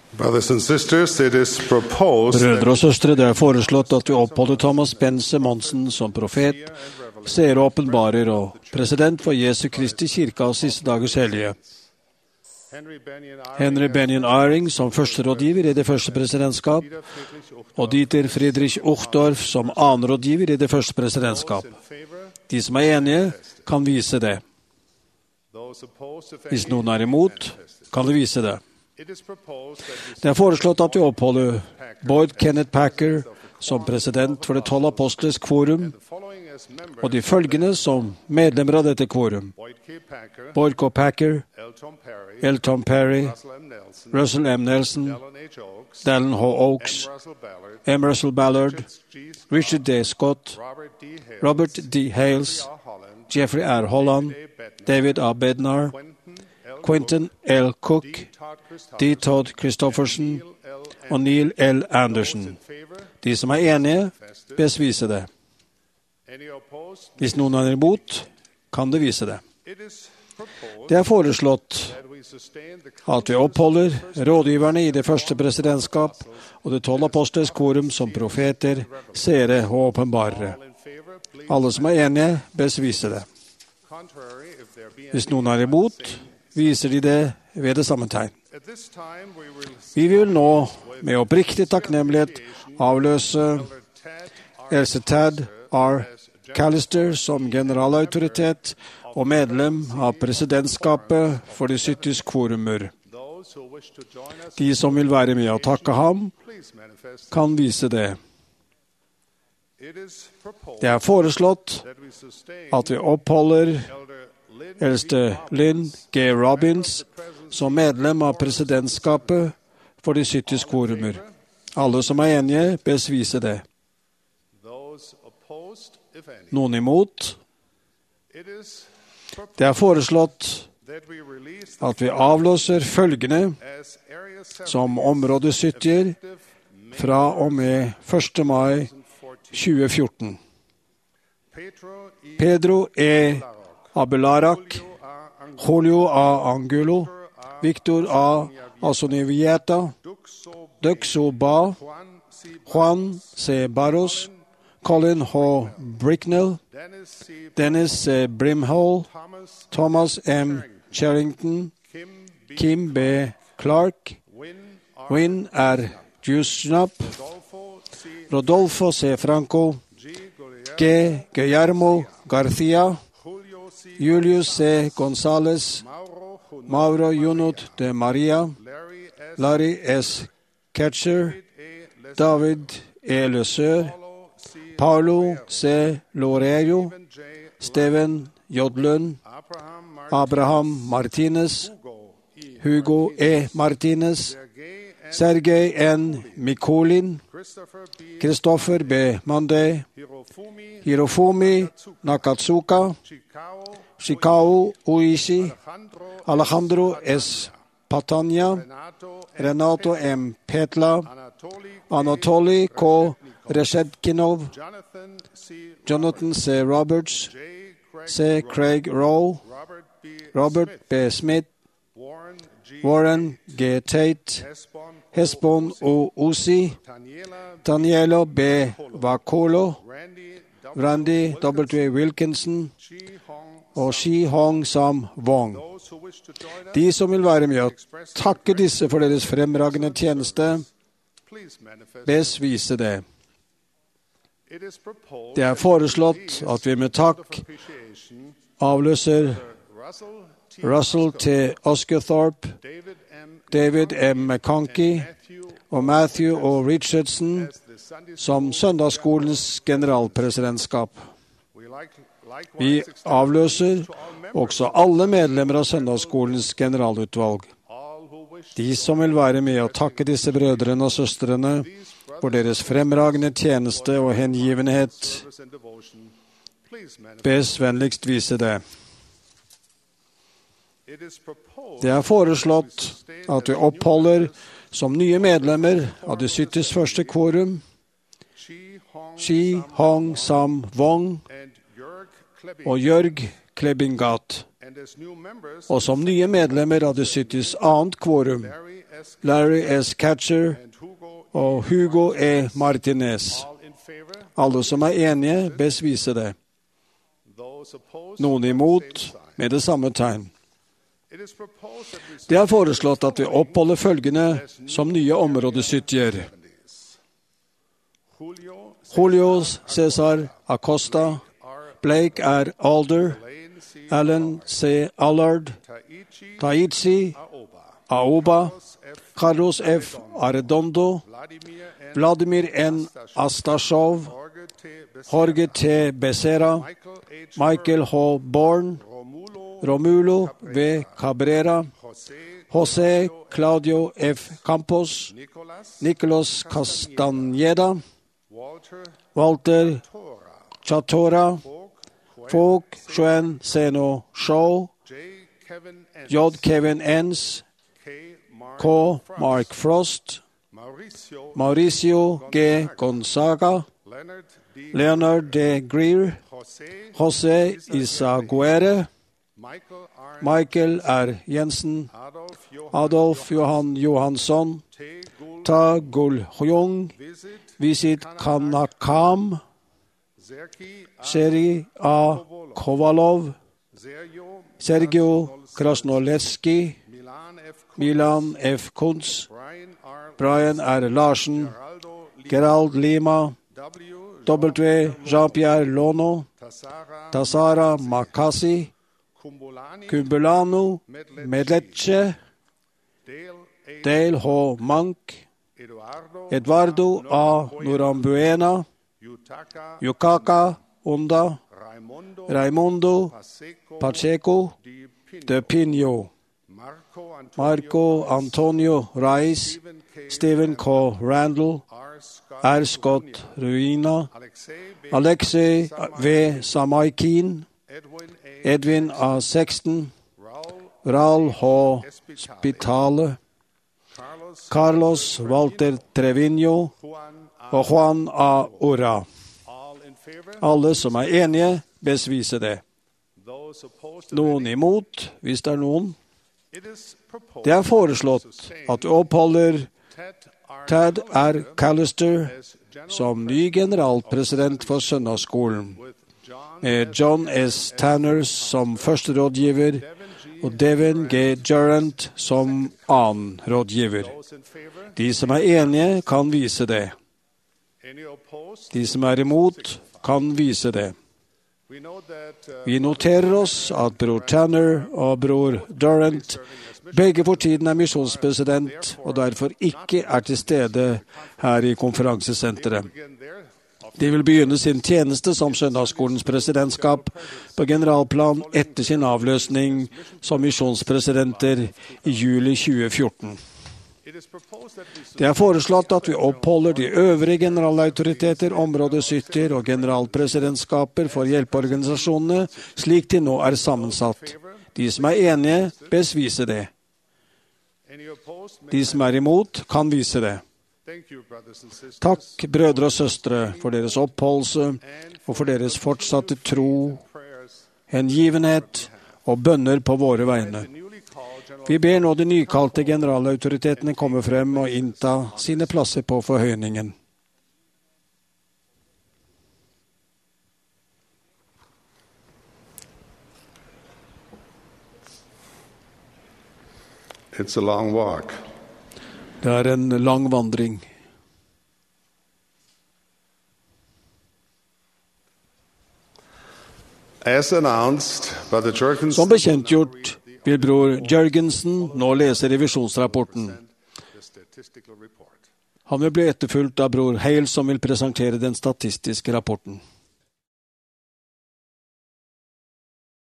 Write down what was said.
Brothers and sisters, it is proposed Brødre og søstre, det er foreslått at vi oppholder Thomas Bense Monsen som profet, seer og åpenbarer og president for Jesu Kristi kirke av siste dagers hellige. Henry Benyon Eyring som førsterådgiver i det første presidentskap, og Dieter Friedrich Uchtdorf som annenrådgiver i det første presidentskap. De som er enige, kan vise det. Hvis noen er imot, kan de vise det. Det er foreslått at vi oppholder Boyd Kenneth Packer som president for det 12 apostles kvorum, og de følgende som medlemmer av dette kvorum: Boyd K. Packer, L. Tom Perry, Russell M. Nelson, Dallin H. Oaks, M. Russell Ballard, Richard D. Scott, Robert D. Hales, Jeffrey R. Holland, David A. Bednar, Quentin L. Cook, D. Todd Christofferson og Neil L. Anderson. De som er enige, bes vise det. Hvis noen er imot, kan det vise det. Det er foreslått at vi oppholder rådgiverne i det første presidentskap og det 12 apostles kvorum som profeter, seere og åpenbarere. Alle som er enige, bes vise det. Hvis noen er imot, viser de det ved det samme tegn. Vi vil nå med oppriktig takknemlighet avløse Else Tad R. Callister som generalautoritet og medlem av presidentskapet for de 70 kvorumer. De som vil være med og takke ham, kan vise det. Det er foreslått at vi oppholder eldste Lynn G. Robbins som medlem av presidentskapet for de 70 kvorumer. Alle som er enige, bes vise det. Noen imot? Det er foreslått at vi avlåser følgende som områdesytjer fra og med 1. mai 2014. Pedro E. Abelarak, Julio A. Angulo, Victor A. Asonivieta, Duxo Ba, Juan C. Barros, Colin H. Bricknell, Dennis C. Brimhall, Thomas M. Charrington, Kim B. Clark, Win R. Jusnap, Rodolfo C. Franco, G. Guillermo Garcia, Julius C. González, Mauro Junot de Maria, Larry S. Ketcher, David E. Leseur, Paulo C. Lorejo, Steven J. Lund, Abraham Martinez, Hugo E. Martinez, Sergej N. Mikolin, Christopher B. Monday, Hirofumi Nakatsuka, Shikao Uishi, Alejandro S. Patania, Renato M. Petla, Anatoly K. Reshedkinov, Jonathan C. Roberts, C. Craig Rowe, Robert B. Smith, Warren G. Tate, Hesbon O. Uzi, Danielo B. Vakolo, Randy W. Wilkinson og Shi Hong Sam Wong. De som vil være med og takke disse for deres fremragende tjeneste, bes vise det. Det er foreslått at vi med takk avløser Russell T. Osgothorpe, David M. McConkey og Matthew O. Richardson som søndagsskolens generalpresidentskap. Vi avløser også alle medlemmer av søndagsskolens generalutvalg. De som vil være med og takke disse brødrene og søstrene for deres fremragende tjeneste og hengivenhet, bes vennligst vise det. Det er foreslått at vi oppholder som nye medlemmer av det 71. kvorum Shi Hong Sam Wong og Jørg Klebingat, og som nye medlemmer av det 72. kvorum Larry S. Catcher og Hugo E. Martinez. Alle som er enige, bes vise det. Noen imot med det samme tegn. Det er foreslått at vi oppholder følgende som nye områdesytjer. Julio Cesar Acosta, Blake R. Alder, Alan C. Allard, Taichi Aoba, Carlos F. Arredondo, Vladimir N. Astashov, Jorge T. Becerra, Michael H. Bourne, Romulo V. Cabrera, José Claudio F. Campos, Nicolas Castañeda, Walter Chatora, Fogg Xuan Seno Shaw, J. Kevin Enns, K. Mark Frost, Mauricio G. Gonzaga, Leonard D. Greer, José Isaguirre, Michael R. Jensen, Adolf Johan Johansson, Ta Gul Hyung, Visit Kanakam, Seri A. Kovalov, Sergio Krasnolevski, Milan F. Kuntz, Brian R. Larsen, Gerald Lima, W. Jean-Pierre Lono, Tassara Makasi, Kumbulano Medleche, Dale H. Mank, Eduardo A. Norambuena, Yukaka Onda, Raimundo Pacheco de Pino, Marco Antonio Reis, Stephen K. Randall, R. Scott Ruina, Alexei V. Samaikin, Edwin A. Sexton, Raul H. Spitale, Carlos Walter Trevino og Juan A. Ora. Alle som er enige, bes vise det. Noen imot, hvis det er noen. Det er foreslått at vi oppholder Ted R. Callister som ny generalpresident for søndagsskolen, med John S. Tanner som første rådgiver og Devin G. Durant som annen rådgiver. De som er enige, kan vise det. De som er imot, kan vise det. Vi noterer oss at bror Tanner og bror Durant begge for tiden er misjonspresident og derfor ikke er til stede her i konferansesenteret. De vil begynne sin tjeneste som søndagsskolens presidentskap på generalplan etter sin avløsning som misjonspresidenter i juli 2014. Det er foreslått at vi oppholder de øvrige generalautoriteter, områdesytter og generalpresidentskaper for hjelpeorganisasjonene slik de nå er sammensatt. De som er enige, bes vise det. De som er imot, kan vise det. Takk, brødre og søstre, for deres oppholdelse og for deres fortsatte tro, hengivenhet og bønner på våre vegne. Vi ber nå de nykalte generalautoritetene komme frem og innta sine plasser på forhøyningen. It's a long walk. Det er en lang vandring. As announced by the Jurgensen, Som bekjentgjort vil bror Jørgensen nå lese revisjonsrapporten. Han vil bli etterfulgt av bror Hale, som vil presentere den statistiske rapporten.